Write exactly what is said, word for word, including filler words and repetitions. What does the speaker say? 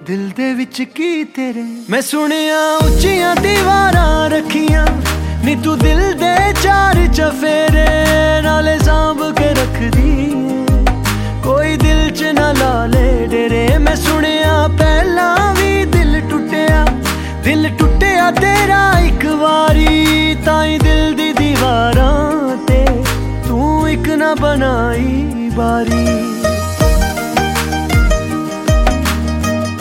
दिल दे विच की तेरे मैं सुनिया उच्चियां दीवारां रखियां नी तू दिल दे चार चफेरे नाले सांभ के रख दी कोई दिल च ना ला ले डेरे मैं सुनिया पहला भी दिल टुटिया दिल टुटिया तेरा एक वारी ताई दिल दी दीवारां ते तू एक ना बनाई बारी।